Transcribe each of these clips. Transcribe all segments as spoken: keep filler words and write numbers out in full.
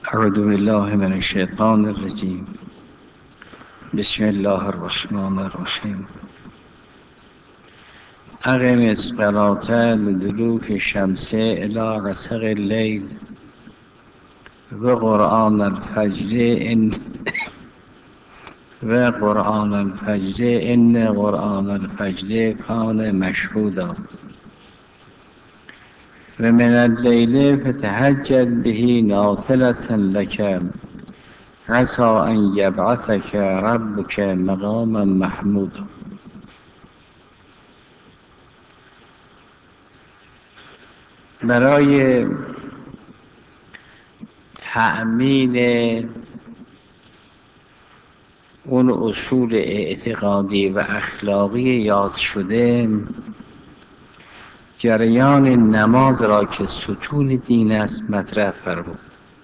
اعوذ بالله من الشیطان الرجیم. بسم الله الرحمن الرحیم. اقم الصلاة لدلوک الشمس الی غسق اللیل و قرآن الفجر ان و قرآن الفجر ان قرآن الفجر کان مشهودا و من اللیل فتهجد به نافلة لک عسى ان یبعثک ربک مقاما محمودا. برای تأمین اون اصول اعتقادی و اخلاقی یاد شده، جریان نماز را که ستون دین است مطرح فرمود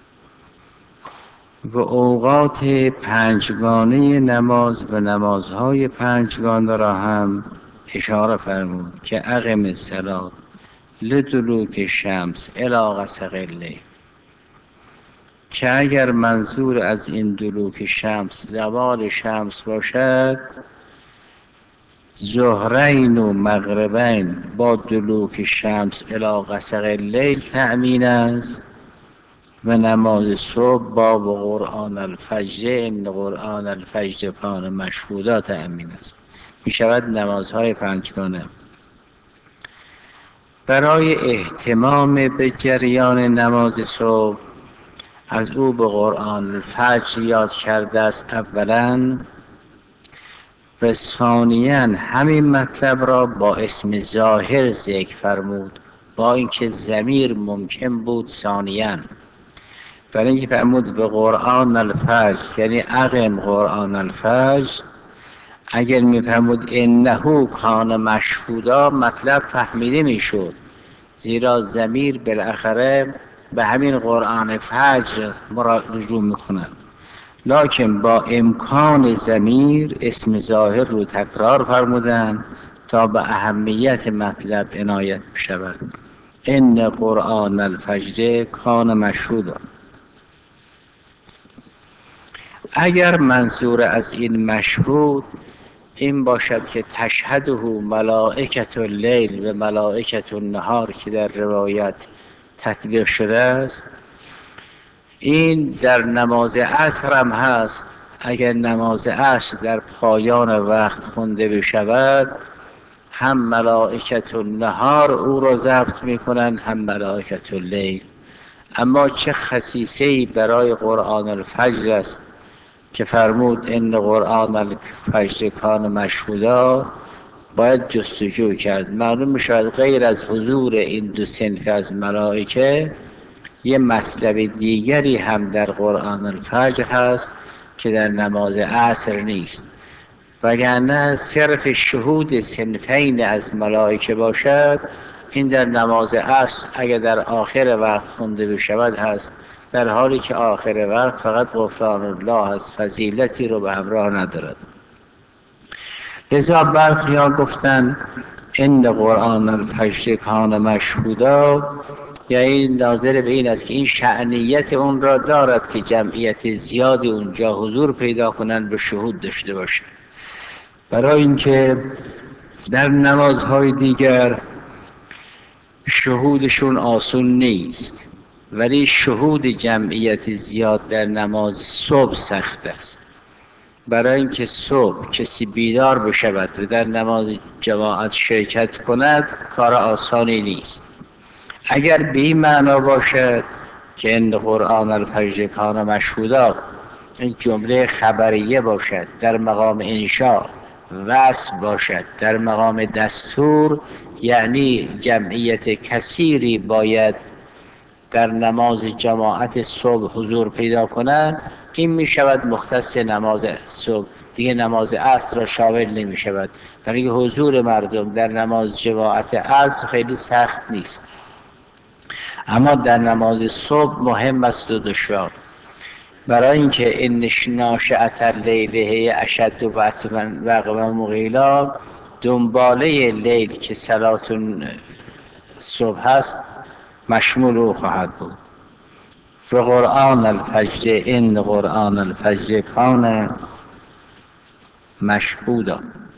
و اوقات پنجگانه نماز و نمازهای پنجگانه را هم اشاره فرمود که اقم الصلاة لدلوک الشمس الی غسق اللیل، که اگر منظور از این دلوک شمس زوال شمس باشد، ظهرین و مغربین با دلوک شمس الی غسق اللیل تأمین است و نماز صبح با قرآن الفجر ان قرآن الفجر کان مشهودا تأمین است. می شود نمازهای پنجگانه. برای اهتمام به جریان نماز صبح از او به قرآن الفجر یاد کرده است اولا، و ثانیاً همین مطلب را با اسم ظاهر ذکر فرمود، با اینکه ضمیر ممکن بود ثانیاً، برای اینکه فرمود به قرآن الفجر یعنی اقم قرآن الفجر. اگر می فرمود انه کان مشهودا مطلب فهمیده می شد، زیرا ضمیر بالاخره به همین قرآن فجر رجوع می کند، لکن با امکان ضمیر اسم ظاهر رو تکرار فرمودن تا به اهمیت مطلب عنایت بشود. ان قرآن الفجر کان مشهودا. اگر منظور از این مشهود این باشد که تشهده ملائکة اللیل و ملائکة النهار که در روایت تطبیق شده است، این در نماز عصر هم هست. اگر نماز عصر در پایان وقت خونده بشود، هم ملائکة النهار او را ضبط میکنند هم ملائکة اللیل. اما چه خصیصه‌ای برای قرآن الفجر است که فرمود ان قرآن الفجر کان مشهودا، باید جستجو کرد. معلوم میشود غیر از حضور این دو صنف از ملائکه یه مطلب دیگری هم در قرآن الفجر هست که در نماز عصر نیست، وگرنه صرف شهود صنفین از ملائکه باشد، این در نماز عصر اگر در آخر وقت خونده بشود هست، در حالی که آخر وقت فقط غفران الله از فضیلتی رو به همراه ندارد. لذا برخی‌ها گفتن ان قرآن الفجر کان مشهودا، یعنی ناظر به این است که این شأنیت اون را دارد که جمعیت زیادی اونجا حضور پیدا کنند و شهود داشته باشند، برای اینکه در نمازهای دیگر شهودشون آسون نیست، ولی شهود جمعیت زیاد در نماز صبح سخت است. برای اینکه صبح کسی بیدار بشود و در نماز جماعت شرکت کند کار آسانی نیست. اگر به این معنا باشد که ان قرآن الفجر کان مشهودا این جمله خبریه باشد، در مقام انشاء، وصف باشد در مقام دستور، یعنی جمعیت کثیری باید در نماز جماعت صبح حضور پیدا کنند، این می شود مختص نماز صبح، دیگه نماز عصر را شامل نمی شود، برای حضور مردم در نماز جماعت عصر خیلی سخت نیست. اما در نماز صبح مهم است و دشوار، برای اینکه ان ناشئة اللیل هی اشد وطئا و مقیلا، دنباله لیل که صلات صبح است مشمول او خواهد بود. و قرآن الفجر ان قرآن الفجر کان مشهودا.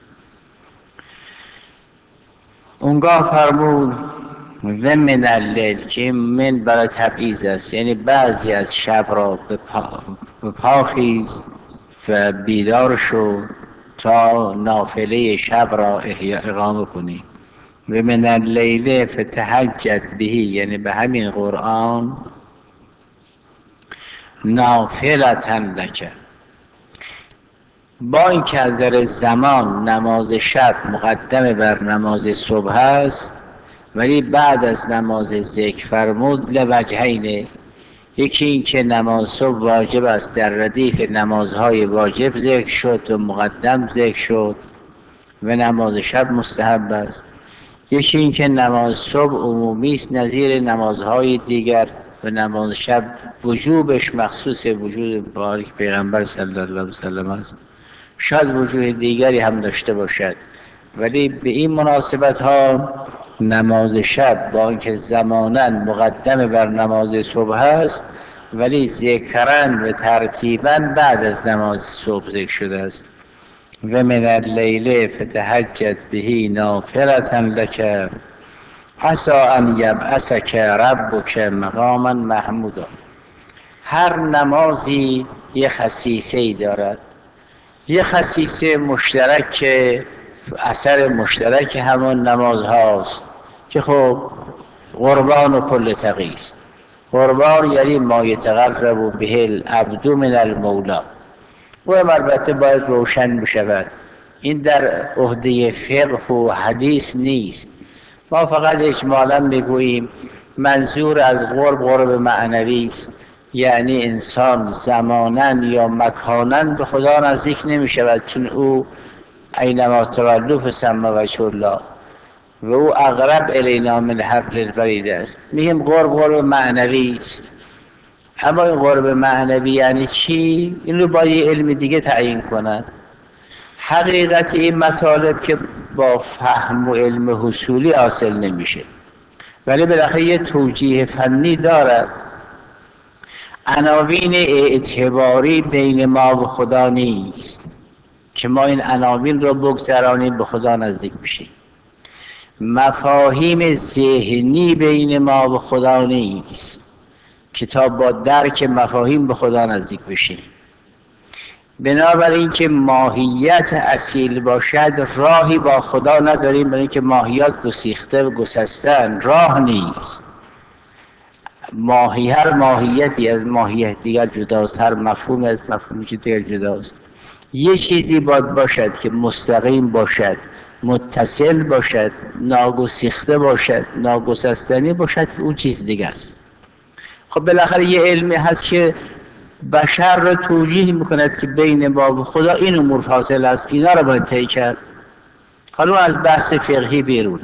اونگاه فرمود و من اللیل که من برای تبعیض است، یعنی بعضی از شب را به پا خیز و بیدار شو تا نافله شب را احیا اقامه کنی. و من اللیل فتهجد بهی، یعنی به همین قرآن نافلة لک. با اینکه از نظر زمان نماز شب مقدم بر نماز صبح است، ولی بعد از نماز ذکر فرمود لوجهین. یکی این که نماز صبح واجب است، در ردیف نمازهای واجب ذکر شد و مقدم ذکر شد و نماز شب مستحب است. یکی این که نماز صبح عمومی است نظیر نمازهای دیگر و نماز شب وجوبش مخصوص وجود بارک پیغمبر صلی الله علیه و سلم است. شاید وجوه دیگری هم داشته باشد، ولی به این مناسبت ها نماز شب با اینکه زمانا مقدم بر نماز صبح است، ولی ذکرن و ترتیبا بعد از نماز صبح ذکر شده است. و من اللیل فتهجد به نافلة لک عسى ان یبعثک ربک مقاما محمودا. هر نمازی یه خصیصه ای دارد، یه خصیصه مشترک که اثر مشترک همون نماز هاست که خب قربان و کل تقی است. قربان یعنی ما یتقرب به العبد من المولا، و البته باید روشن بشود. این در عهده فقه و حدیث نیست، ما فقط اجمالا میگوییم منظور از قرب قرب معنوی است، یعنی انسان زمانا یا مکانا به خدا نزدیک نمی شود، چون او اینما تولوا فثم وجه الله و او اقرب الینا من حبل الورید است. میگیم قرب قرب معنوی است. اما این قرب معنوی یعنی چی؟ این رو با یه علم دیگه تعیین کند. حقیقت این مطالب که با فهم و علم حصولی حاصل نمیشه، ولی بالاخره یه توجیه فنی دارد. عناوین اعتباری بین ما و خدا نیست که ما این عناوین رو بگذرانیم به خدا نزدیک بشیم. مفاهیم ذهنی بین ما و خدا نیست که تا با درک مفاهیم به خدا نزدیک بشیم. بنابراین که ماهیت اصیل باشد راهی با خدا نداریم، برای اینکه ماهیات گسیخته و گسستن راه نیست. ماهی هر ماهیتی از ماهیت دیگر جداست، هر مفهومی از مفهوم دیگر جداست. یه چیزی باید باشد که مستقیم باشد، متصل باشد، ناگسیخته باشد، ناگسستنی باشد، که اون چیز دیگه است. خب بالاخره یه علمی هست که بشر را توجیه میکند که بین ما و خدا این امور فاصله است، اینا را باید طی کرد. حالا از بحث فقهی بیرون،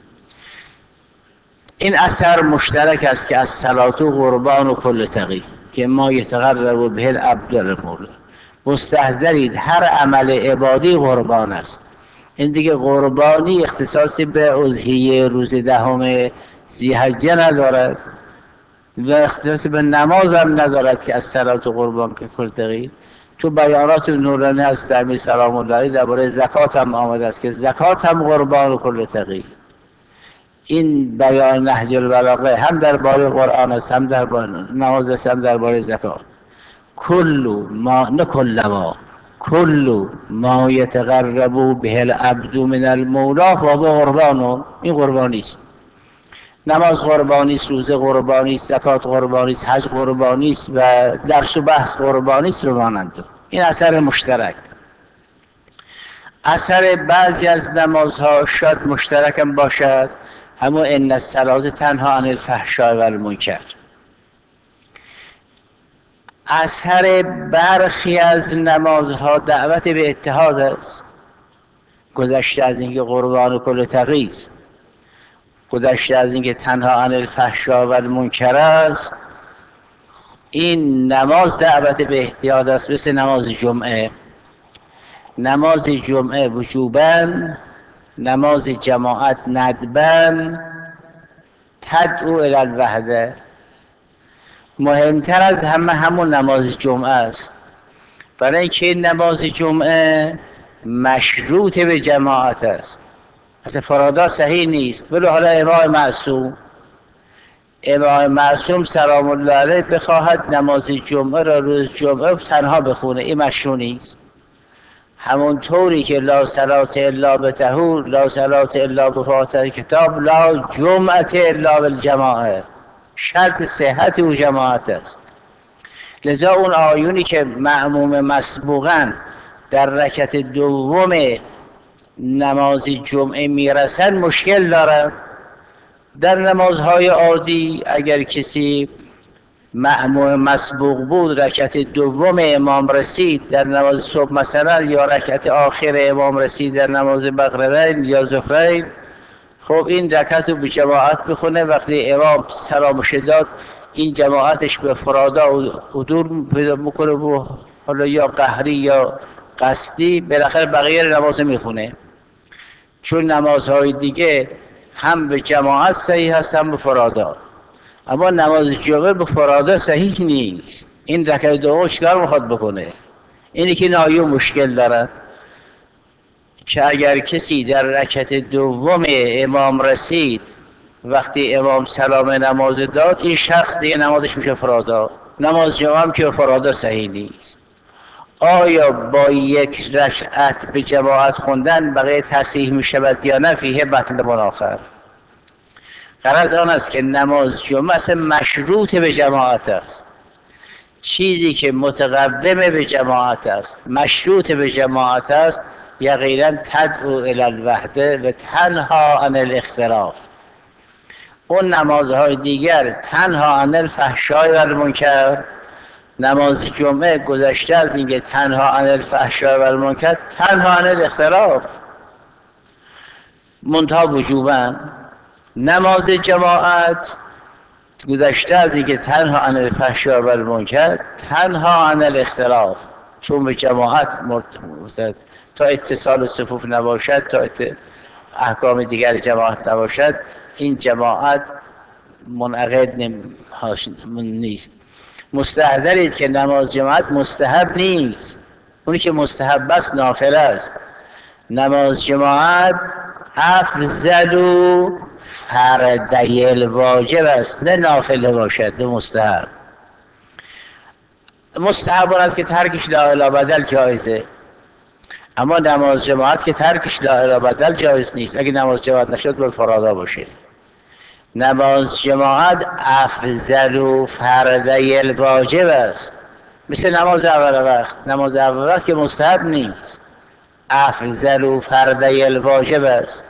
این اثر مشترک است که از صلات و قربان و کل تقی که ما یتقرب به العبد المولا. مستحضرید هر عمل عبادی قربان است. این دیگه قربانی اختصاصی به اضحیه روز دهم ذی‌حجه ندارد و اختصاصی به نماز هم ندارد که از صلات و قربان که کل تقی. تو بیانات نورانی از امیر سلام الله علیه درباره زکات هم آمده است که زکات هم قربان و کل تقی. این بیان نهج البلاغه هم درباره قرآن است، هم درباره نماز است، هم درباره زکات. کل ما نه کل ما کل ما یتقرب به العبد من المولا فهو قربان. این قربانی است. نماز قربانی است، روزه قربانی است، زکات قربانی است، حج قربانی است و درس و بحث قربانی است و مانند. این اثر مشترک. اثر بعضی از نمازها شاید مشترک هم باشد، همون ان الصلاة تنها عن الفحشاء و المنکر. اثر برخی از نمازها دعوت به اتحاد است، گذشته از اینکه قربان و کل تقی است، گذشته از اینکه تنها عن الفحشاء و المنکر است. این نماز دعوت به اتحاد است، مثل نماز جمعه. نماز جمعه وجوباً، نماز جماعت ندباً، تدعو الی الوحده. مهمتر از همه همون نماز جمعه است، برای اینکه نماز جمعه مشروط به جماعت است. اصلا فرادا صحیح نیست. ولی حالا امام معصوم امام معصوم سلام الله علیه بخواهد نماز جمعه را روز جمعه تنها بخونه، این مشروع نیست. همون طوری که لا صلاة الا بطهور، لا صلاة الا بفاتحه کتاب، لا جمعه الا بالجماعه، شرط صحت او جماعت است. لذا اون آیونی که مأموم مسبوقاً در رکعت دوم نماز جمعه میرسن مشکل دارن. در نمازهای عادی اگر کسی مأموم مسبوق بود، رکعت دوم امام رسید در نماز صبح مثلا، یا رکعت آخر امام رسید در نماز مغربین یا ظهرین، خب این رکعت رو به جماعت بخونه. وقتی امام سلامش داد این جماعتش به فرادا حضور پیدا میکنه و حالا یا قهری یا قصدی بالاخره بقیه نماز میخونه. چون نمازهای دیگه هم به جماعت صحیح هست هم به فرادا، اما نماز جمعه به فرادا صحیح نیست. این رکعت دوم چیکار میخواد بکنه؟ اینی که نایو مشکل دارن که اگر کسی در رکعت دوم امام رسید وقتی امام سلام نماز داد، این شخص دیگه نمازش میشه فرادا. نماز جمعه هم که فرادا صحیح نیست. آیا با یک رکعت به جماعت خوندن بقیه تصحیح میشود یا نه؟ فیه بطل آخر. غرض آن است که نماز جمعه اصلا مشروط به جماعت است. چیزی که متقوم به جماعت است، مشروط به جماعت است، یقینا تدعو الی الوحده و تنها عن الاختلاف. اون نمازهای دیگر تنها عن الفحشاء و المنکر، نماز جمعه گذشته از اینکه تنها عن الفحشاء و المنکر، تنها عن الاختلاف، منتها وجوباً. نماز جماعت گذشته از اینکه تنها عن الفحشاء و المنکر، تنها عن الاختلاف، چون به جماعت مرتبط تا اتصال صفوف نباشد، تا احکام دیگر جماعت نباشد، این جماعت منعقد نیست. مستحضرید که نماز جماعت مستحب نیست، اونی که مستحب است نافله است. نماز جماعت افضل و فردی الواجب است، نه نافله باشد، نه مستحب. مستحب اون است که ترکش لا اله بدل جایزه، اما نماز جماعت که ترکش لا اله بدل جایز نیست. اگه نماز جماعت نشد باید فرادا باشه. نماز جماعت افضل و فردی الواجب است، مثل نماز اول وقت. نماز اول وقت که مستحب نیست، افضل و فردی الواجب است.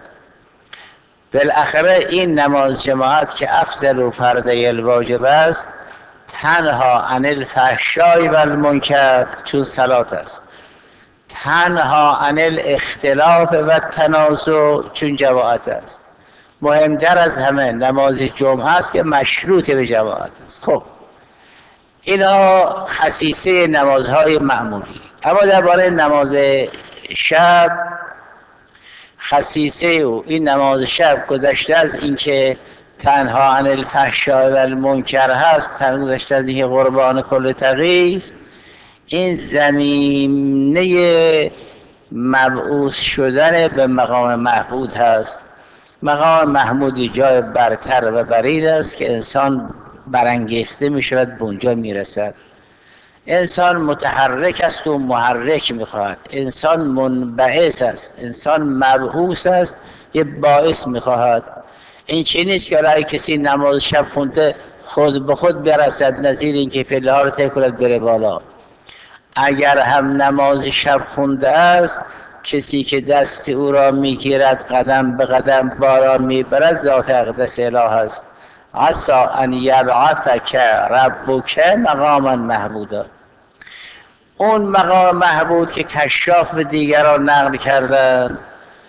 بالاخره این نماز جماعت که افضل و فردی الواجب است، تنها عن الفحشاء و المنکر، چون صلات است. تنها عن الاختلاف و تنازع، چون جماعت است. مهمتر از همه نماز جمعه است که مشروط به جماعت است. خب اینا خصیصه نمازهای معمولی. اما درباره نماز شب، خصیصه او این نماز شب گذشته از اینکه تنها عن الفحشاء و المنکر هست، تنها گذشته از اینکه قربان کل تقی است، این زمینه مبعوث شدن به مقام محمود هست. مقام محمودی جای برتر و برین است که انسان برانگیخته می شود، به اونجا می رسد. انسان متحرک است و محرک می خواهد. انسان منبعث است، انسان مبعوث است، یه باعث می خواهد. این چی نیست که اگه کسی نماز شب خونده خود به خود برسد، نظیر این که پله ها رو طی کند بره بالا. اگر هم نماز شب خونده است، کسی که دست او را میگیرد قدم به قدم بارا میبرد، ذات اقدس اله است. عسى ان یبعثک ربک مقاما محمودا. اون مقام محمود که کشاف به دیگران نقل کردن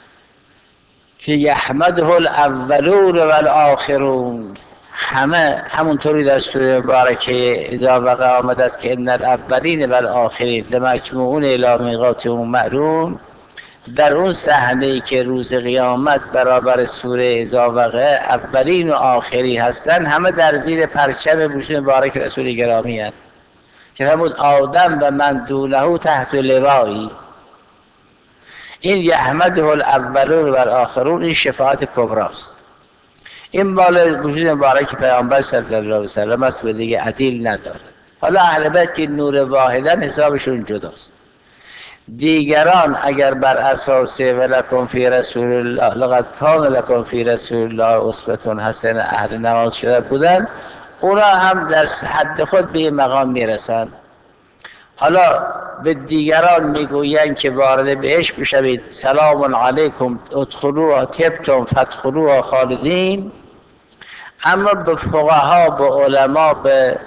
که یحمده الاولون و الاخرون، همه همونطوری در سوره مبارکه اذا وقع آمده است که ان الاولین و الاخرین لمجموعون الی میقات یوم معلوم. در اون صحنه‌ای که روز قیامت برابر سوره اذا وقع اولین و آخری هستن، همه در زیر پرچم وجود مبارک رسول گرامی هستند که فرمود آدم و من دونه تحت لوایی. این یحمده الاولون و الاخرون، این شفاعت کبراست. این مال وجود مبارک پیامبر صلی الله علیه و سلم است و دیگه عدیل نداره. حالا اهل بیت که نور واحدن حسابشون جداست. دیگران اگر بر اساس ولکم فی رسول الله لقد کان لکم فی رسول الله اسوة حسنه اهل نماز شده بودن، اونا هم در حد خود به این مقام میرسن. حالا به دیگران میگویند که وارد بهشت بشوید، سلام علیکم ادخلوها طبتم فادخلوها خالدین. اما به فقها، به علما، به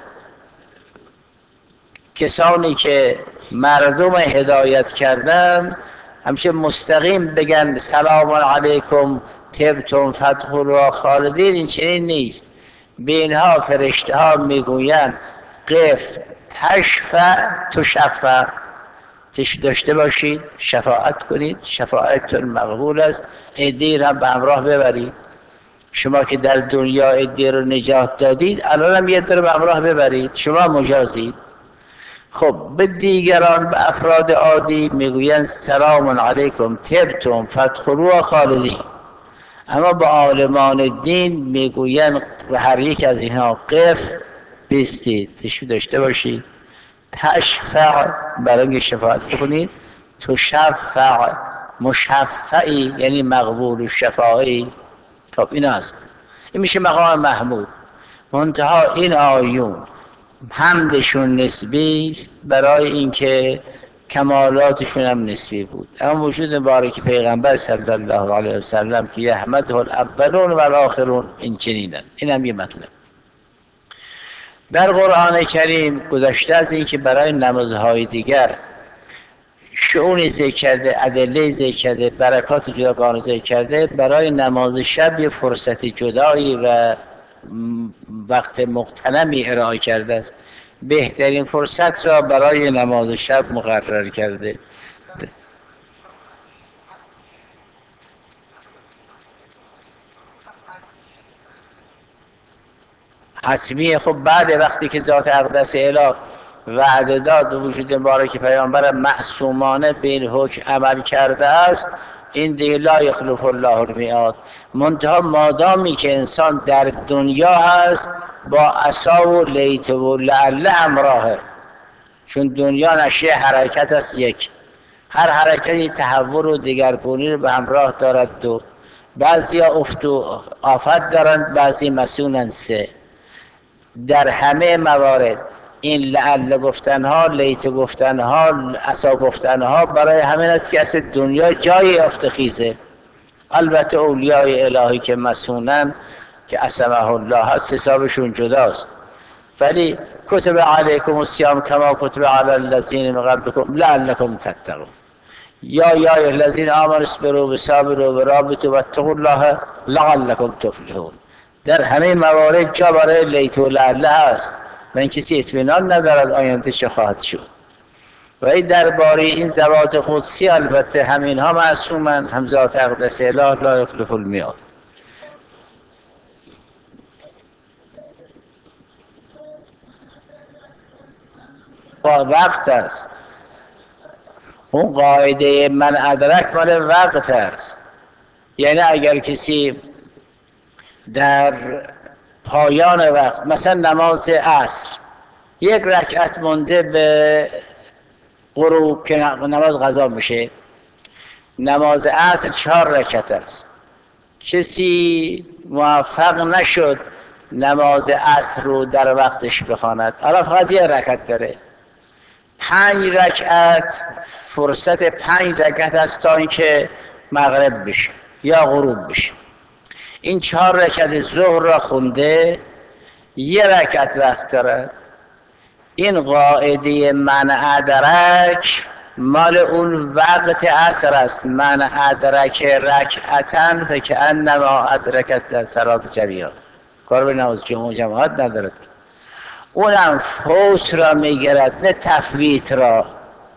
کسانی که مردم هدایت کردن، همچه مستقیم بگن سلام علیکم طبتم فادخلوها خالدین، این چنین نیست. به اینها فرشته ها میگویند قف تشفع تشفع، تش داشته باشید، شفاعت کنید، شفاعتتون مقبول است، عدی را به همراه ببرید. شما که در دنیا عدی رو نجات دادید، الان هم یه در به همراه ببرید، شما مجازید. خب به دیگران، به افراد عادی میگویند سلام علیکم طبتم فادخلوها خالدین. اما به عالمان دین میگویند به هر یک از اینها قف بیستید، تشفیع داشته باشید، تشفع برای اینکه شفاعت کنید، تشفع مشفعی یعنی مقبول و شفاعی. خب این است، این میشه مقام محمود. منتها این آیون حمدشون نسبی است برای اینکه کمالاتشون هم نسبی بود. اما وجود مبارک پیغمبر صلی الله علیه و سلم که یحمده الاولون و الاخرون، این چنینن. این هم یه مطلب. در قرآن کریم گذشته از این که برای نمازهای دیگر شؤون ذکر کرده، ادله ذکر کرده، برکات جداگانه ذکر کرده، برای نماز شب یه فرصت جدایی و وقت مغتنمی ارائه کرده است. بهترین فرصت را برای نماز شب مقرر کرده. حتمیه. خب بعد وقتی که ذات اقدس اله وعده داد و وجود مبارک پیامبر معصومانه به این حکم عمل کرده است، این دیگه لا یخلف الله المیعاد. منتها مادامی که انسان در دنیا هست با عصا و لیت و لعله همراهه، چون دنیا نشأه حرکت است. یک هر حرکتی تحول و دگرگونی رو به همراه دارد. دو بعضی ها افت و آفت دارند، بعضی مسئولن. سه در همه موارد این لعل گفتنها، لیت گفتنها، عصا گفتنها برای همین است که اصل دنیا جای افتخیزه. البته اولیای الهی که مسونن که عصمه الله هست حسابشون جداست، ولی کتب علیکم الصیام کما کتب علی الذین من قبلکم لعلکم تتقون. یا یا الذین آمنوا اصبروا وصابروا ورابطوا واتقوا الله لعلکم تفلحون. در همه موارد جا برای لیت و لعله هست و این کسی اطمینان ندارد آینده چه خواهد شد. و این درباره این ذوات قدسی البته همین ها معصومن، هم ذات اقدس اله لا یخلف المیعاد. وقت است. اون قاعده من ادرک مال وقت است. یعنی اگر کسی در پایان وقت، مثلا نماز عصر یک رکعت مونده به غروب که نماز قضا میشه، نماز عصر چهار رکعت است، کسی موفق نشد نماز عصر رو در وقتش بخواند، حالا فقط یه رکعت داره، پنج رکعت فرصت پنج رکعت است تا اینکه مغرب بشه یا غروب بشه. این چهار رکعت ظهر را خونده، یه رکعت وقت داره. این قاعده من ادرک مال اون وقت عصر است. من ادرک رکعتن فکأنما ادرکت صلات جمیعا. کار به نماز جمعه جماعت ندارد، اونم فوت را میگیرد نه تفویت را.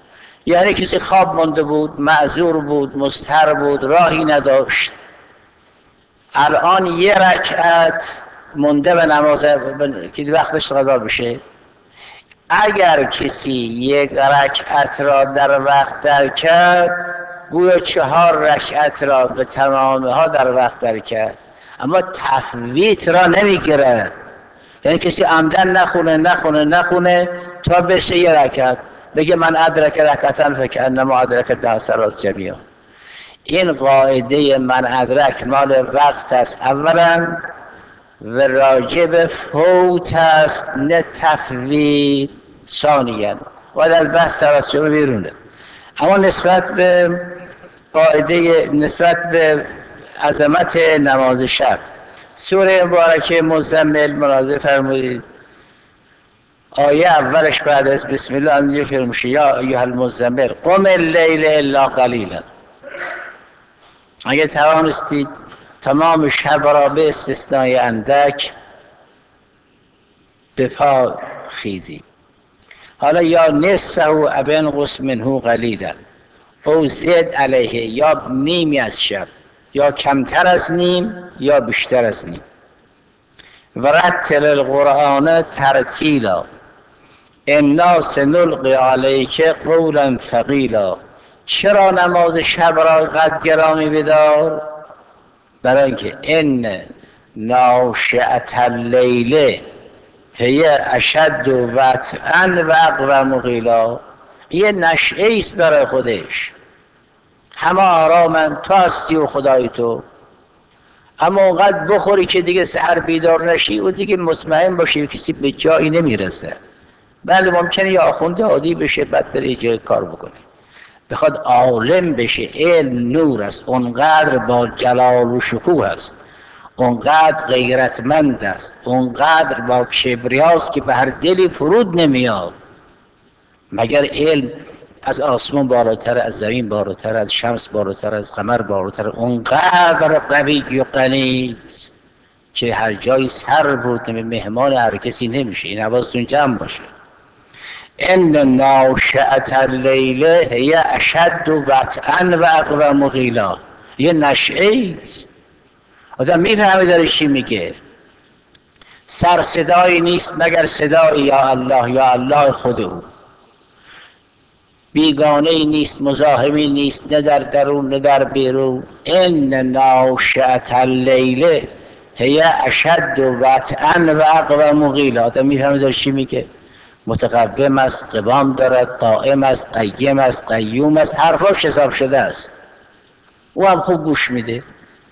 یعنی کسی خواب مانده بود، معذور بود، مضطر بود، راهی نداشت، الان یه رکعت مونده به نماز که وقتش قضا بشه، اگر کسی یک رکعت را در وقت در کرد گویا چهار رکعت را به تمامها در وقت در کرد، اما تفویت را نمیگیرد. یعنی کسی عمدن نخونه نخونه نخونه تا بشه یه رکعت، بگه من ادرک رکعتن فکأنما ادرک ده صلات جمیعا. این قاعده من ادرک مال وقت است اولا و راجب فوت است نه تفویت ثانیا، باید از بحث توجه بیرونه. اما نسبت به قاعده، نسبت به عظمت نماز شب، سوره مبارکه مزمل ملاحظه فرمودید آیه اولش بعد از بسم الله اینجا شروع میشه یا ایها المزمل قم اللیل الا قلیلا. اگه توانستید تمام شب را به استثنای اندک به پا خیزی. حالا یا نصفه او انقص منه قلیلا او زد علیه، یا نیمی از شب، یا کمتر از نیم یا بیشتر از نیم. و رتل القرآن ترتیلا انا سنلقی علیک قولا ثقیلا. چرا نماز شب را قد گرامی بدار؟ برای اینکه ان ناشئة اللیل هی اشد وطئا و اقوم قیلا. یه نشئه است برای خودش، همه آرامن، تو هستی و خدای تو، اما اونقدر بخوری که دیگه سحر بیدار نشی و دیگه مطمئن باشی کسی به جایی نمیرسه. بله ممکنه یا آخوند عادی بشه بعد بره جای کار بکنه، بخواد عالم بشه، علم نور است، اونقدر با جلال و شکوه است، اونقدر غیرتمند است، اونقدر با کبریاست که به هر دلی فرود نمیاد. مگر علم از آسمان بالاتر، از زمین بالاتر، از شمس بالاتر، از قمر بالاتر، اونقدر قوی و غنی است که هر جایی سر برد مهمان هر کسی نمیشه. این حواستون جمع باشه. ان ناشئة اللیل هی اشد وطئا و اقوم قیلا. یه نشئه است، آدم میفهمه داره چی میگه. سر صدایی نیست مگر صدای یا الله یا الله خود او، بیگانه ای نیست، مزاحمی نیست، نه در درون نه در بیرون. ان ناشئة اللیل هی اشد وطئا و اقوم قیلا. آدم میفهمه داره چی میگه. متقوم است، قوام دارد، قائم است، قیم است، قیوم است، حرفاش حساب شده است، او هم خوب گوش میده.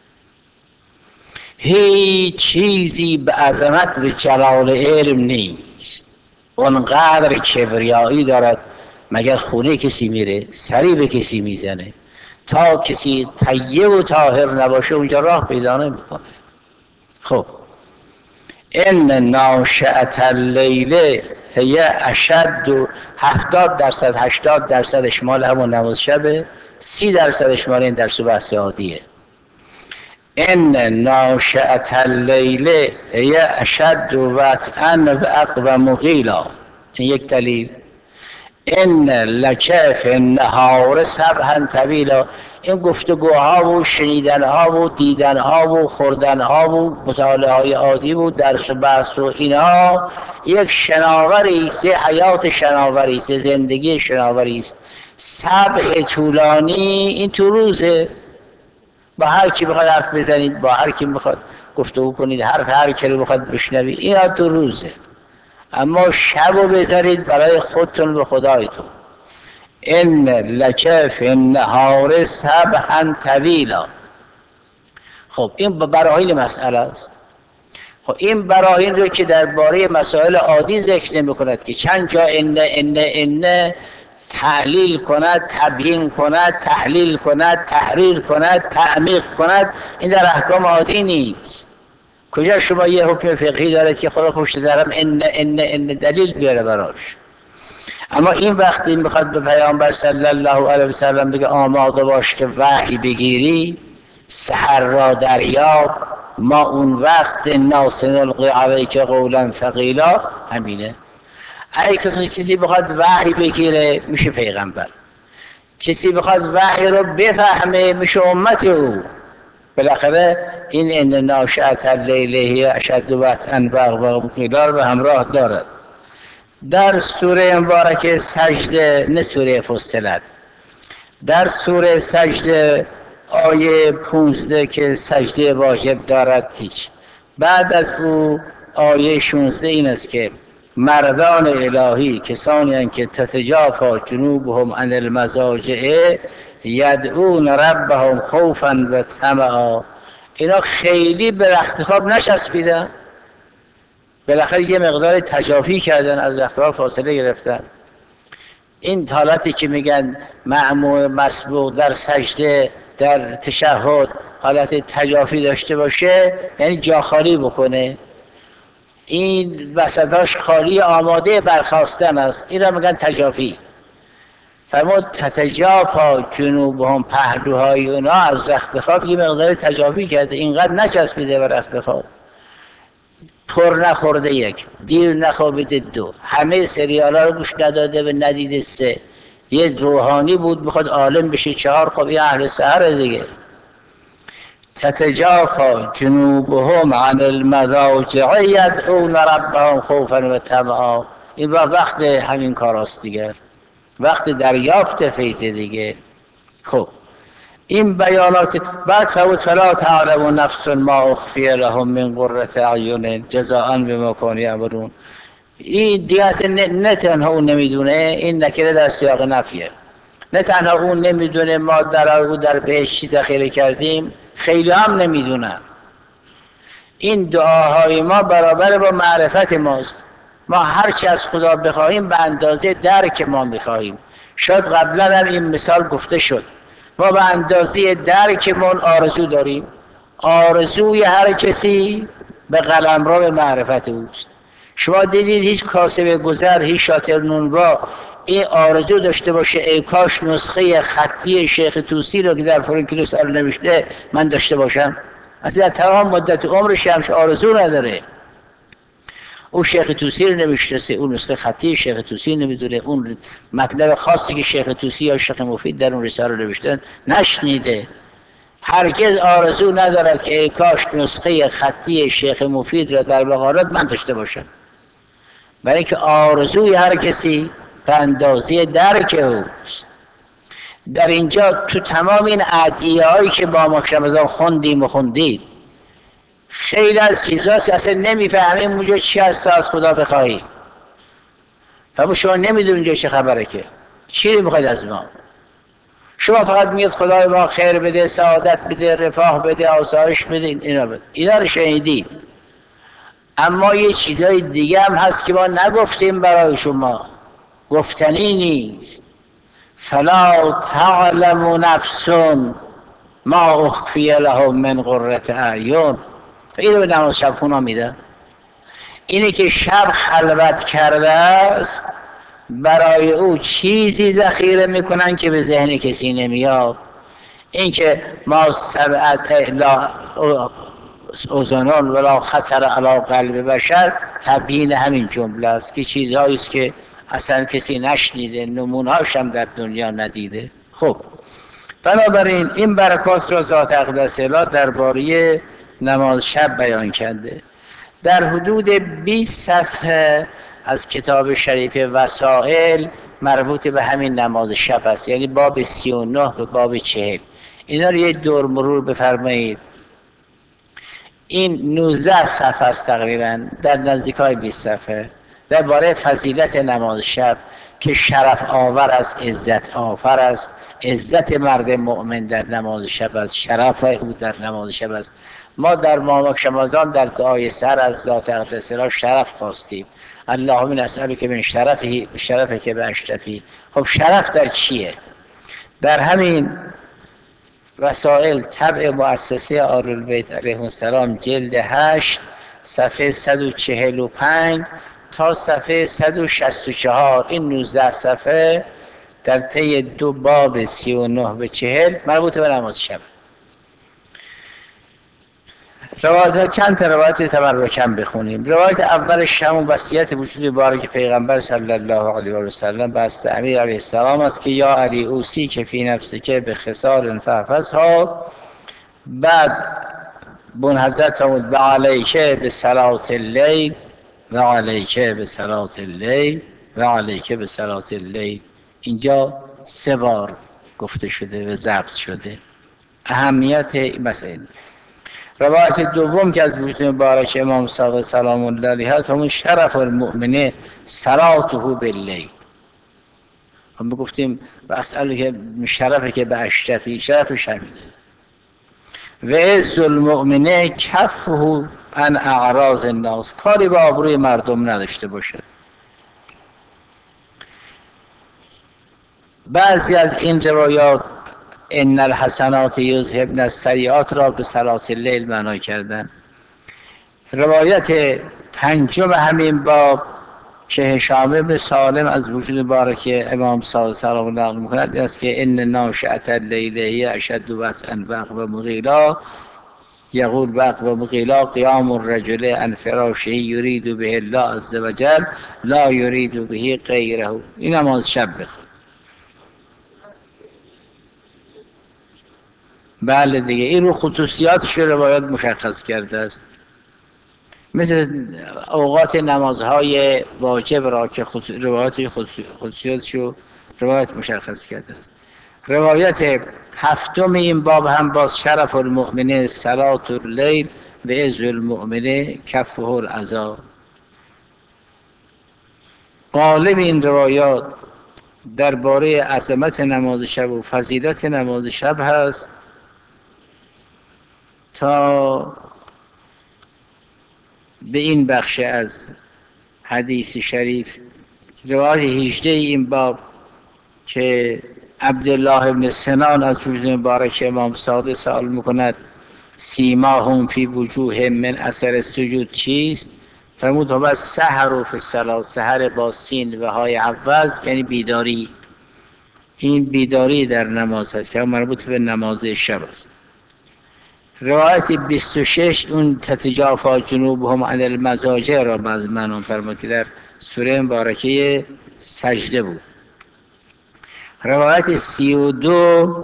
هیچ چیزی به عظمت و جلال علم نیست. اونقدر کبریایی دارد مگر خونه کسی میره سری به کسی میزنه، تا کسی طیب و طاهر نباشه اونجا راه پیدا نمیکنه. خب ان ناشئة اللیل هی اشد و هفتاد درصد هشتاد درصدش مال همون نماز شبه، سی درصدش مال این درس و بحث عادیه. ان ناشئة اللیل هی اشد وطئا و اقوم قیلا. این یک دلیل. ان لک فی النهار سبحا طویلا. این گفتگوها و شنیدنها و دیدنها و خوردنها و مطالعه های عادی و درس و بحث و اینها یک شناوری است، حیات شناوری است، زندگی شناوری است. سبع طولانی این تو روزه، با هر کی بخواد حرف بزنید، با هر کی بخواد گفتگو کنید، حرف هر کی رو بخواد بشنوید، اینا تو روزه. اما شب رو بذارید برای خودتون و خدایتون. ان لک فی النهار سبحا طویلا. خب این براهین مسئله است. خب این براهین رو که درباره مسائل عادی ذکر نمی کند که چند جا ان ان ان تحلیل کند، تبیین کند، تحلیل کند، تحریر کند، تعمیق کند، این در احکام عادی نیست. کجا شما یه حکم فقهی دارد که خدا پشت سرم ان ان ان دلیل بیاره براش؟ اما این وقتی میخواد به پیامبر صلی الله علیه و سلم بگه آماده باش که وحی بگیری، سحر را دریاب، ما اون وقت انا سنلقی علیک قولا ثقیلا، همینه. اگه که چیزی بخواد وحی بگیره میشه پیغمبر، کسی بخواد وحی رو بفهمه میشه امت او. بالاخره این ان ناشئة اللیل هی اشد وطئا و اقوم قیلا به همراه دارد. در سوره مبارکه سجده، نه سوره فصلت، در سوره سجده آیه پونزده که سجده واجب دارد هیچ. بعد از او آیه شانزده این است که مردان الهی کسانی هستند که تتجافی جنوبهم عن المضاجع یدعون ربهم خوفا و طمعا. اینا خیلی به رخت خواب نچسبیدن، بالاخره یه مقدار تجافی کردن، از رخت خواب فاصله گرفتن. این حالتی که میگن مأموم مسبوق در سجده در تشهد حالت تجافی داشته باشه یعنی جا خالی بکنه، این وسطاش خالی آماده برخاستن است، این را میگن تجافی. فرمود تتجافی جنوبهم، پهلوهای اونا از رخت خواب یه مقدار تجافی کرده، اینقدر نچسبیده به رخت خواب. پر نخورده یک، دیر نخوابیده دو، همه سریال ها رو گوش نداده و ندیده سه، یه روحانی بود میخواد عالم بشه چهار، خب این اهل سحر دیگه. تتجافی جنوبهم عن المضاجع یدعون ربهم خوفا و طمعا. این وقت همین کاراست دیگه، وقت دریافت فیض دیگه. خب این بیانات بعد فوت فلا تعلم نفس ما اخفی لهم من قرة اعین جزاء بما كانوا یعملون. این دیگه اصلا نه تنها اون نمیدونه، این نکره در سیاق نفیه، نه تنها اون نمیدونه ما در او در بهش چی ذخیره کردیم، خیلی هم نمیدونن. این دعاهای ما برابر با معرفت ماست. ما هرچی از خدا بخواهیم به اندازه درک ما میخواهیم. شاید قبلا هم این مثال گفته شد، ما به اندازه درکمون آرزو داریم. آرزوی هر کسی به قلمرو به معرفت اوست. شما دیدید هیچ کاسب گذر، هیچ شاطر نونوا این آرزو داشته باشه ای کاش نسخه خطی شیخ طوسی رو که در فرانکلیس نوشته من داشته باشم؟ اصلا در تمام مدت عمرش همش آرزو نداره. او شیخ طوسی رو نمیشناسه، اون نسخه خطی شیخ طوسی نمیدونه، اون مطلب خاصی که شیخ طوسی یا شیخ مفید در اون رساله نوشتن نشنیده. هرگز آرزو ندارد که ای کاش نسخه خطی شیخ مفید را در بقارات من داشته باشم، برای اینکه آرزوی هر کسی به اندازه درک اوست. در اینجا تو تمام این ادعیه هایی که با ما شمزان خوندیم و خوندید خیلی از چیزاست اصلا نمیفهمیم اونجا چی هست تا از خدا بخواهی. فهمون شما نمیدون اونجا چه خبره، که چی میخواید از ما؟ شما فقط میگید خدای ما خیر بده، سعادت بده، رفاه بده، آسایش بده، اینا بده، اینا رو شنیدید. اما یه چیزای دیگه هم هست که ما نگفتیم برای شما، گفتنی نیست. فلا تعلم نفس ما اخفی لهم من قرة اعین. اینو به نماز شب خونا میدن. اینه که شب خلوت کرده است برای او چیزی ذخیره میکنن که به ذهن کسی نمیاد. این که ما سبعت لا اذنان ولا خطر علی قلب بشر تبیین همین جمله است که چیزهایی است که اصلا کسی نشنیده، نمونهاش هم در دنیا ندیده. خب بنابراین این برکات را ذات اقدس اله درباره نماز شب بیان کرده. در حدود بیست صفحه از کتاب شریف وسائل مربوط به همین نماز شب است، یعنی باب سی و نه به باب چهل. اینا رو یک دور مرور بفرمایید. این نوزده صفحه است تقریبا، در نزدیکای بیست صفحه درباره فضیلت نماز شب که شرف آور است، عزت آور است. عزت مرد مؤمن در نماز شب است، شرف او در نماز شب است. ما در ماه شمازان در دعای سر از ذات اقدس اله شرف خواستیم، اللهم نسألک من شرفه شرفک باشرفی. خب شرف در چیه؟ در همین وسائل طبع مؤسسه آل‌البیت علیه السلام جلد هشت صفحه صد و چهل و پنج تا صفحه صد و شصت و چهار، این نوزده صفحه در طی دو باب سی و نه و چهل مربوط به نماز شب. روایت چند تا روایت تبرکم بخونیم. روایت اولش همون وصیت وجود بارک پیغمبر صلی الله علیه و سلم بست امیر علیه السلام است که یا علی اوسی که فی نفسی که به خصال فحفظها. بعد بون حضرت فرمود و علیکه به صلات اللیل و علیکه به صلات اللیل و علیکه به صلات اللیل. اینجا سه بار گفته شده و ضبط شده. اهمیت مسئله. روایت دوم که از وجود مبارک امام صادق سلام الله علیه هست همون شرف المؤمنه صلاته باللیل. هم گفتیم و اسئله که شرفه که به اشرفی شرفش همینه. و عز المؤمنه کفه عن اعراض الناس، کاری با آبروی مردم نداشته باشد. بعضی از این روایات ان الحسنات یذهبن السیئات را به صلات اللیل معنا کردن. روایت پنجم همین باب که هشام بن سالم از وجود مبارک امام صادق سلام الله علیه می‌کند است که ان ناشئة اللیل هی اشد وطئا و اقوم مغیلا. یقول و مغیلا قیام الرجل عن فراشه یرید به الله عز وجل لا یرید به غیره. این نماز شب بخواد. بله دیگه، این رو خصوصیاتش روایات مشخص کرده است. مثل اوقات نمازهای واجب را که روایات خصوصیاتش رو روایت مشخص کرده است. روایت هفتم این باب هم باز شرف المؤمنه صلات اللیل و عز المؤمنه کفه العزا. غالب این روایات درباره عظمت نماز شب و فضیلت نماز شب هست تا به این بخش از حدیث شریف. روایت هجده این باب که عبدالله ابن سنان از وجود مبارک امام صادق سوال میکند سیماهم فی وجوه من اثر السجود چیست؟ فرمود هو السحر فی الصلاة، سحر با سین و های عوض یعنی بیداری. این بیداری در نماز است که مربوط به نماز شب است. روایت بیست و شش اون تتجافا جنوبهم عن المضاجع را مضمون فرمود که در سوره مبارکه سجده بود. روایت سی و دو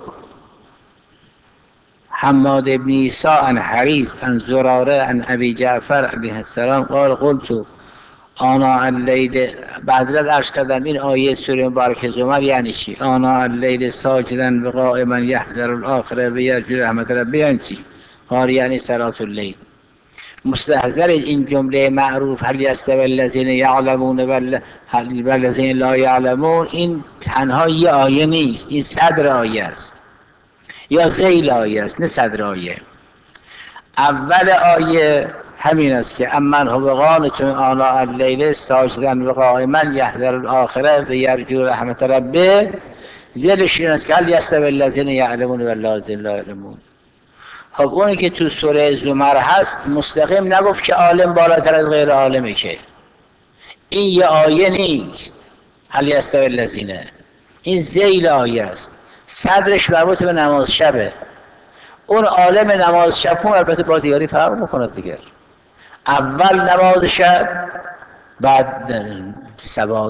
حماد ابن عیسی عن حریث عن زراره عن ابی جعفر علیه السلام قال قلت آناء اللیل. بعضی را عرض کردم این آیه سوره مبارکه زمر یعنی چی؟ آناء اللیل ساجدا و قائما یحذر الاخره و یرجو رحمت ربه یعنی چی؟ قال یعنی صلات اللیل. مستحضر این جمله معروف هل یستوی الذین یعلمون والذین لا یعلمون، این تنها یه آیه نیست، این صدر آیه است یا ذیل آیه است، نه صدر آیه. اول آیه همین است که امن هو قانت آناء اللیل ساجدا و قائما یحذر الاخره و یرجو رحمت ربه. ذیلش این است که هل یستوی الذین یعلمون والذین لا یعلمون. خب اونی که تو سوره زمر هست مستقیم نگفت که عالم بالاتر از غیر عالمه، که این یه آیه نیست هل یستوی الذین، این ذیل آیه است، صدرش مربوط به نماز شبه. اون عالم نماز شب هم البته با دیگری فرق میکنه دیگر. اول نماز شب بعد سواد.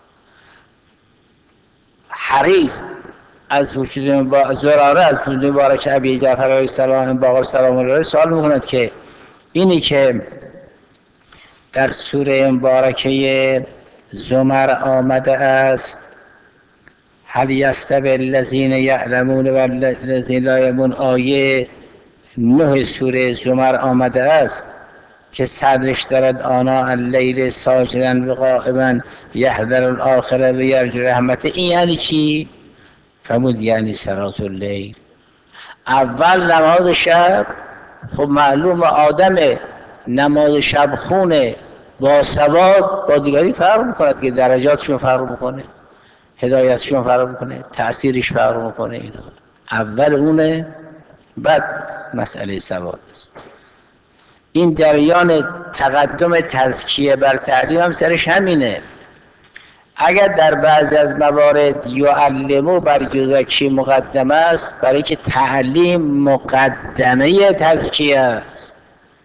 حریص از وجود زراره از وجود مبارک ابی جعفر علیه السلام باقر سلام الله علیه سوال میکند که اینی که در سوره مبارکه زمر آمده است هل یستوی الذین یعلمون والذین لا یعلمون، آیه نه سوره زمر آمده است که صدرش دارد آناء اللیل ساجدا و قائما یحذر الاخره و یرجو رحمته. این یعنی چی؟ فرمود یعنی صلات اللیل. اول نماز شب. خب معلوم آدم نماز شب خونه با ثواب با دیگری فرق میکند که درجاتشون فرق میکنه، هدایتشون فرق میکنه، تأثیرش فرق میکنه. اینا اول اونه، بعد مسئله ثواب است. این جریان تقدم تزکیه بر تعلیم هم سرش همینه. اگر در بعضی از موارد یعلمو بر یزکی مقدمه است، برای که تعلیم مقدمه تزکیه است.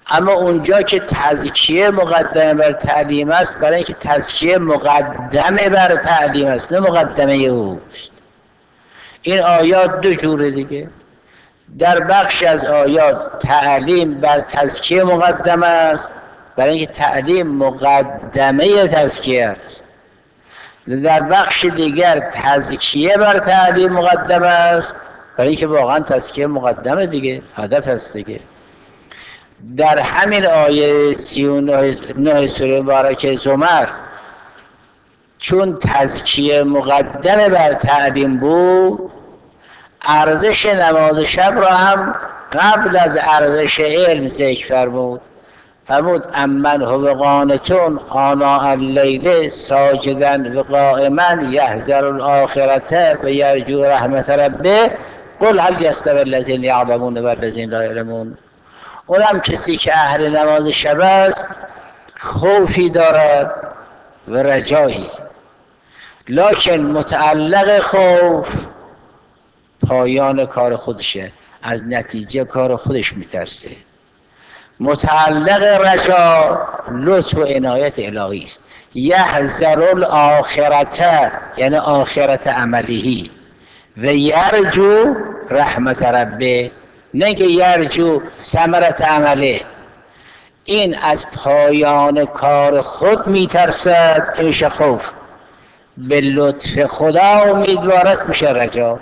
اما اونجا که تزکیه مقدمه بر تعلیم است، برای اینکه تزکیه مقدمه بر تعلیم است نه مقدمه اوست. این آیات دو جوره دیگه. در بخش از آیات تعلیم بر تزکیه مقدمه است، برای اینکه تعلیم مقدمه تزکیه است. در بخش دیگر تزکیه بر تعلیم مقدمه است، برای اینکه واقعا تزکیه مقدمه دیگه، هدف است دیگه. در همین آیه سی و نه سوره مبارکه زمر، چون تزکیه مقدمه بر تعلیم بود، ارزش نماز شب را هم قبل از ارزش علم ذکر فرمود. فرمود امن هو قانتون آناء اللیل ساجدا و قائما یحذر الاخرة و یرجو رحمت ربه قل هل یستوی الذین یعلمون والذین لا یعلمون. اونم کسی که اهل نماز شب است خوفی دارد و رجایی، لکن متعلق خوف پایان کار خودشه، از نتیجه کار خودش میترسه. متعلق رجا لطف و عنایت الهی است. یحذر الاخرة یعنی آخرت عملیه و یرجو رحمت ربه، نه که یرجو ثمرت عمله. این از پایان کار خود میترسد میشه خوف، به لطف خدا امیدوار است میشه رجا.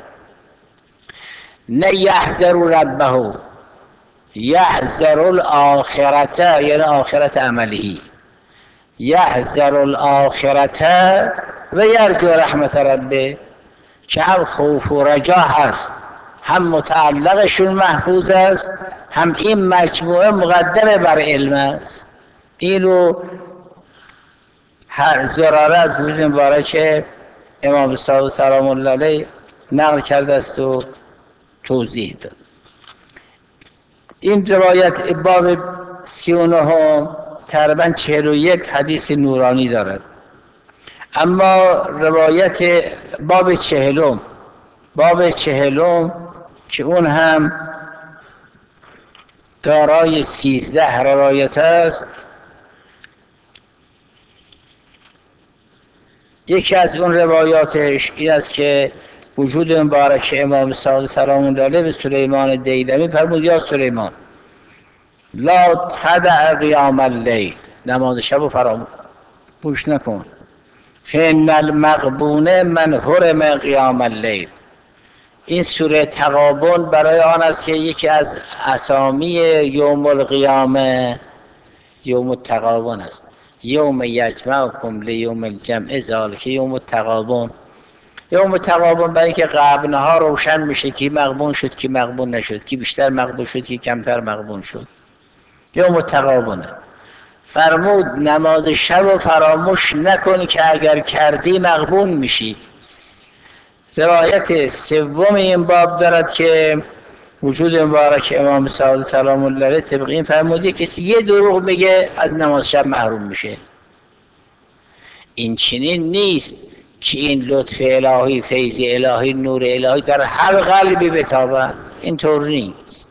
نه یحذر ربه، یحذر الاخرة یعنی آخرت عملیه، یحذر الاخرة و یرجو رحمت ربه، که هم خوف و رجا هست، هم متعلقشون محفوظ است، هم این مجموعه مقدمه بر علم است. اینو هر زراره از وجود مبارک امام صادق سلام الله علیه نقل کرده است و توضیح داد. این روایت باب سی و نهم تقریبا چهل و یک حدیث نورانی دارد. اما روایت باب چهلم باب چهلم که اون هم دارای سیزده روایت است، یکی از اون روایاتش این است که وجود مبارک امام صادق سلام الله علیه به سلیمان دیلمی فرمود یا سلیمان لا تدع قیام اللیل، نماز شب و فراموش نکن. فإن المغبون من حرم قیام اللیل. این سوره تغابن برای آن است که یکی از اسامی یوم القیامه یوم التغابن است. یوم یجمعکم لیوم الجمع ذلک یوم التغابن. یوم التغابن برای اینکه غبنها روشن میشه، کی مغبون شد کی مغبون نشد، کی بیشتر مغبون شد کی کمتر مغبون شد. یوم التغابن. فرمود نماز شب و فراموش نکنی که اگر کردی مغبون میشی. روایت سوم این باب دارد که وجود مبارک امام صادق سلام الله علیه طبق این فرمودی کسی یه دروغ میگه از نماز شب محروم میشه. این چنین نیست که این لطف الهی، فیض الهی، نور الهی در هر قلبی بتابد، این طور نیست.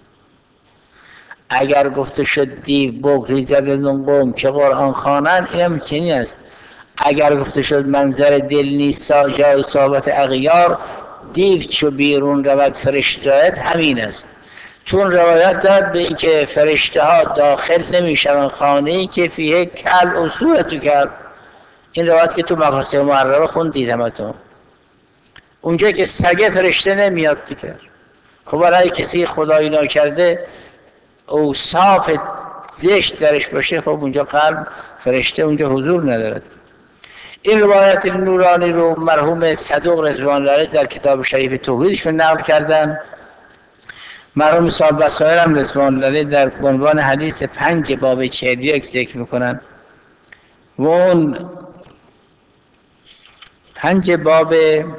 اگر گفته شد دیو بگریزد از اون قوم که قرآن خوانند، این هم چنین است. اگر گفته شد منظر دل نیست جای صحبت اغیار، دیو چو بیرون رود فرشته همین است. چون روایت داد به این که فرشته ها داخل نمیشن خانه‌ای که فیه کل و صورتو کل. این روایت که تو مقاصد معربه خوندید همتون، اونجا که سگه فرشته نمیاد دیگر. خب برای کسی خدایی ناکرده اوصاف زشت درش باشه، خب اونجا قلب فرشته اونجا حضور ندارد. این روایت نورانی رو مرحوم صدوق رضوان الله علیه در کتاب شریف توحیدشون نقل کردن. مرحوم صاحب وسائل هم رضوان الله علیه در عنوان حدیث پنج باب چهل و یک ذکر میکنن و اون پنج باب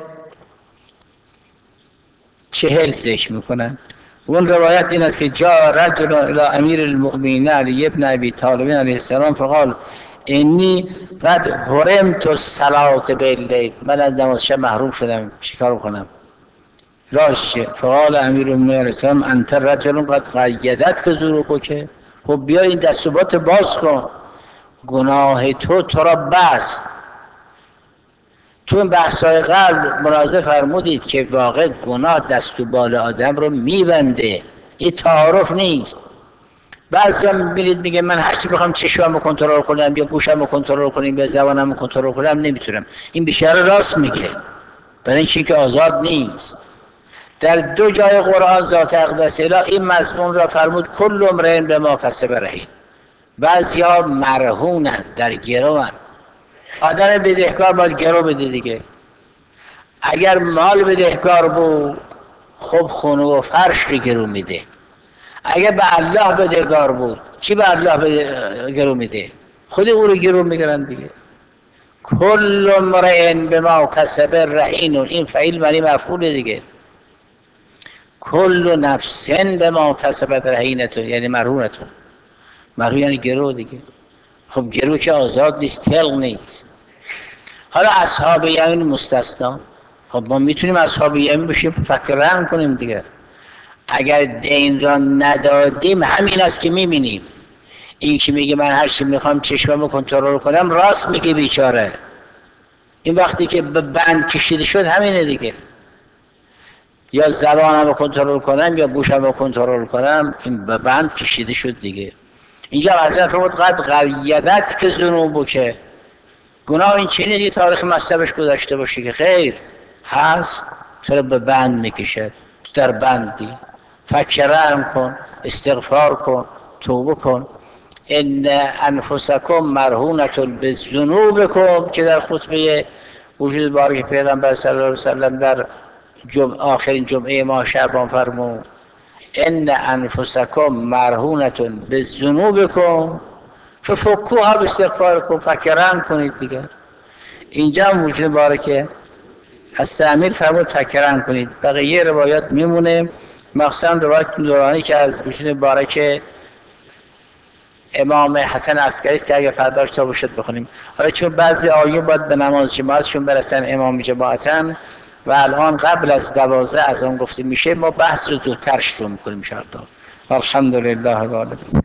چهل ذکر میکنن. اون روایت این است که جا رجل الى امیر المؤمنین علی ابن ابی طالب علیه السلام فقال انی قد حرمت الصلاة باللیل، من از نماز شب محروم شدم، چیکار کنم؟ راشه. فقال امیر المؤمنین علیه السلام انت رجل قد قیدتک ذنوبک، خب بیا این دست و بات باز کن، گناه تو تو را بست. تو این بحث‌های قبل ملاحظه فرمودید که واقع گناه دست و بال آدم رو میبنده، این تعارف نیست. بعضی هم میبینید میگه من هرچی بخوام چشمم رو کنترل کنم یا گوشم رو کنترل کنم یا زبانم رو کنترل کنم نمیتونم. این بیچاره راست میگه، برای اینکه که آزاد نیست. در دو جای قرآن ذات اقدس اله این مضمون را فرمود کل امرئ بما کسب رهین. بعضیا مرهونند، در گروند. آدم بدهکار باید گرو بده دیگه. اگر مال بدهکار بود خب خونه و فرش رو گرو میده. اگر به الله بدهکار بود چی به الله گرو میده؟ خود او رو گرو میگرن دیگه. کل امرئ بما کسب رهین، این فعیل معنی مفعول دیگه. کل نفس بما کسبت رهینتون یعنی مرهونتون. مرهون یعنی گرو دیگه. خب گرو که آزاد نیست، تلق نیست. حالا اصحاب یمین مستثنا. خب ما میتونیم اصحاب یمین بشیم فکرن کنیم دیگه. اگر دین را ندادیم همین است که میبینیم. این که میگه من هر چی میخوام چشممو کنترل کنم راست میگه بیچاره. این وقتی که به بند کشیده شد همینه دیگه. یا زبانم رو کنترل کنم یا گوشم رو کنترل کنم، این به بند کشیده شد دیگه. اینجا حضرت فرمود قد قیدت که ذنوبو که گناه این چی نیست که تاریخ مصبش گذاشته باشی که خیر هست، چرا به بند میکشد؟ تو در بندی، فکرم کن، استغفار کن، توبه کن. ان انفسکم مرهونة بذنوبکم که در خطبه وجود بارک پیغمبر صلی الله علیه وسلم در جمع آخرین جمعه ماه شعبان فرمود ان انفسکم مرهونة بذنوبکم ففکوها باستغفارکم، فکرم کنید دیگر. اینجا هم وجود بارکه از تعمیر فرمود فکرم کنید. بقیه روایات میمونه، مخصوصا روایت دورانی که از وجود بارکه امام حسن عسکری است که اگر فرداش تا باشد بخونیم. حالا چون بعضی آیون باید به نماز جماعتشون برسن امام جماعتن و الان قبل از دوازده از آن گفته میشه، ما بحث رو زودتر شروع میکنیم ان شاء الله. الحمدلله رب العالمین.